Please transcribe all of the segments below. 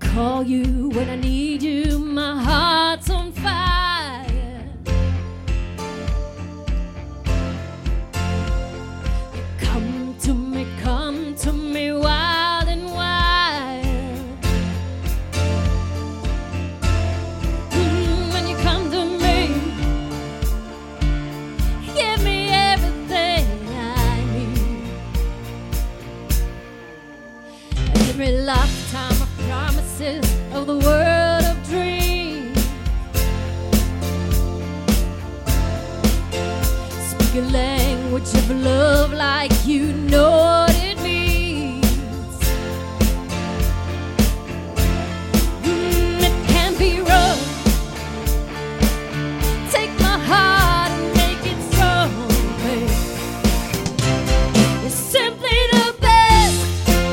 call you when I need you. My heart's on fire. Come to me, wild and wild. When you come to me, give me everything I need. Every lifetime of promises of the world of dreams. Speak a language of love like you know what it means. It can be rough. Take my heart and make it strong, babe. You're simply the best,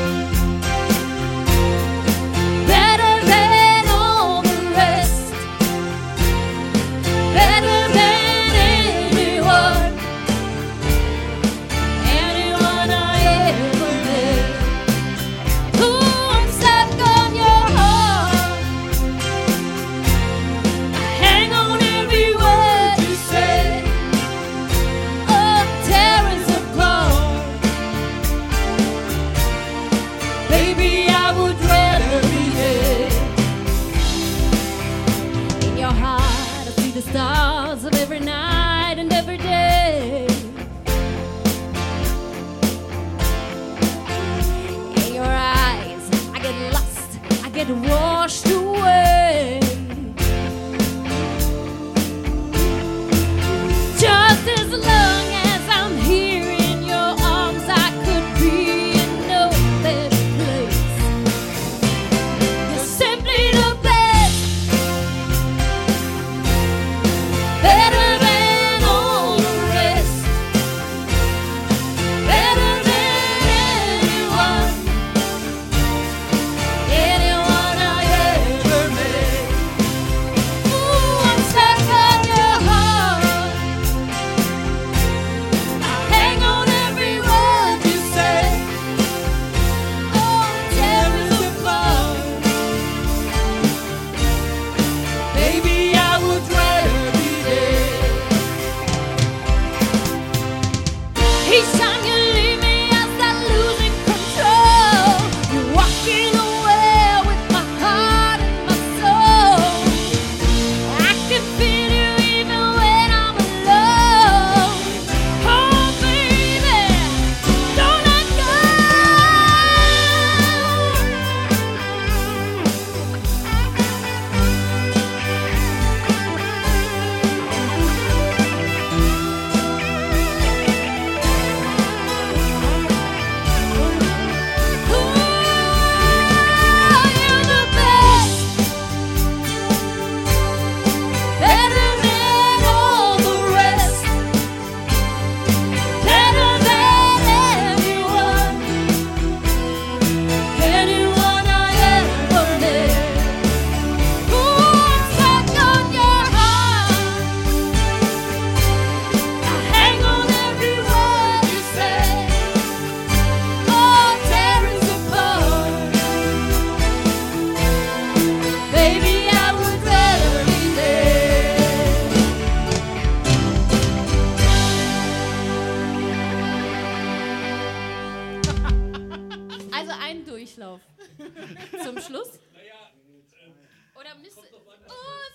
better than all the rest, better than anyone, anyone I ever met. Ooh, I'm stuck on your heart. I hang on every word you say. Oh, tear us apart. Baby, I would rather be dead. In your heart, I see the stars of every night and every day. In your eyes, I get lost, I get washed away. Just as long as I'm here in your arms, I could be in no better place. You're simply the best, better than all the rest, better than anyone, anyone I ever met. Ooh, I'm stuck on your heart. I hang on every word you say. Oh, tear us apart. Baby, I would rather be dead. Each time you leave me, I start losing control. You're walking away with my heart and my soul. I can feel you even when I'm alone. Oh, baby, don't let go. You're the best, better than all the rest, better than anyone, anyone I ever met. Ooh, I'm stuck on your heart. I hang on every word you say. Oh, tear us apart. Baby, I would rather be dead. Also ein Durchlauf zum Schluss. Oder müsste. Oh,